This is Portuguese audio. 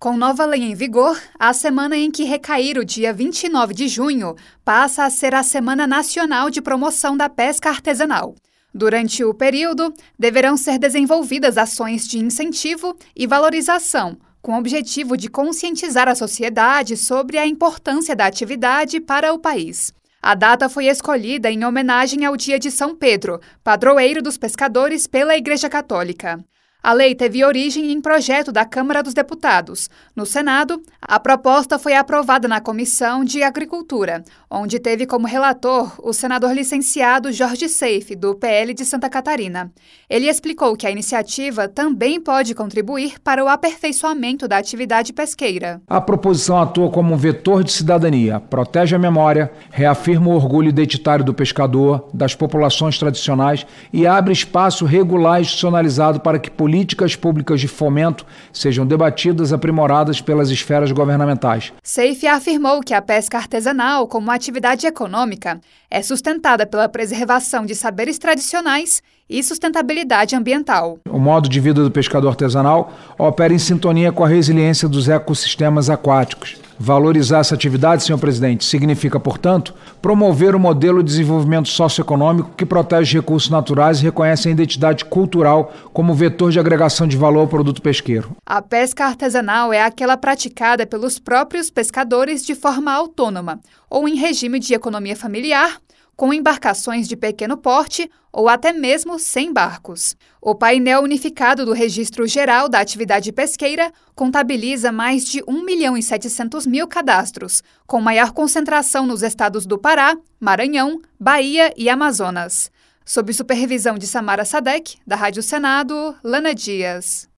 Com nova lei em vigor, a semana em que recair o dia 29 de junho passa a ser a Semana Nacional de Promoção da Pesca Artesanal. Durante o período, deverão ser desenvolvidas ações de incentivo e valorização, com o objetivo de conscientizar a sociedade sobre a importância da atividade para o país. A data foi escolhida em homenagem ao Dia de São Pedro, padroeiro dos pescadores pela Igreja Católica. A lei teve origem em projeto da Câmara dos Deputados. No Senado, a proposta foi aprovada na Comissão de Agricultura, onde teve como relator o senador licenciado Jorge Seife, do PL de Santa Catarina. Ele explicou que a iniciativa também pode contribuir para o aperfeiçoamento da atividade pesqueira. A proposição atua como um vetor de cidadania, protege a memória, reafirma o orgulho identitário do pescador, das populações tradicionais e abre espaço regular e institucionalizado para que políticas públicas de fomento sejam debatidas e aprimoradas pelas esferas governamentais. Seife afirmou que a pesca artesanal, como atividade econômica, é sustentada pela preservação de saberes tradicionais e sustentabilidade ambiental. O modo de vida do pescador artesanal opera em sintonia com a resiliência dos ecossistemas aquáticos. Valorizar essa atividade, senhor presidente, significa, portanto, promover um modelo de desenvolvimento socioeconômico que protege recursos naturais e reconhece a identidade cultural como vetor de agregação de valor ao produto pesqueiro. A pesca artesanal é aquela praticada pelos próprios pescadores de forma autônoma ou em regime de economia familiar, com embarcações de pequeno porte ou até mesmo sem barcos. O painel unificado do Registro Geral da Atividade Pesqueira contabiliza mais de 1.700.000 cadastros, com maior concentração nos estados do Pará, Maranhão, Bahia e Amazonas. Sob supervisão de Samara Sadek, da Rádio Senado, Lana Dias.